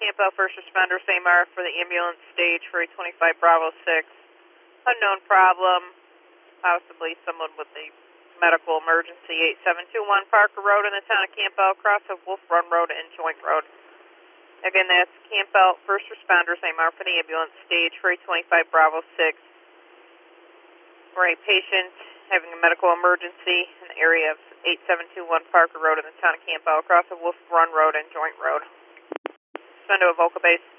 Campbell, first responder, AMR for the ambulance stage for 825 Bravo 6. Unknown problem, possibly someone with a medical emergency. 8721 Parker Road in the town of Campbell, cross of Wolf Run Road and Joint Road. Again, that's Campbell, first responders, AMR for the ambulance stage for 825 Bravo 6. For a patient having a medical emergency in the area of 8721 Parker Road in the town of Campbell, across of Wolf Run Road and Joint Road. Send to Avoca Base.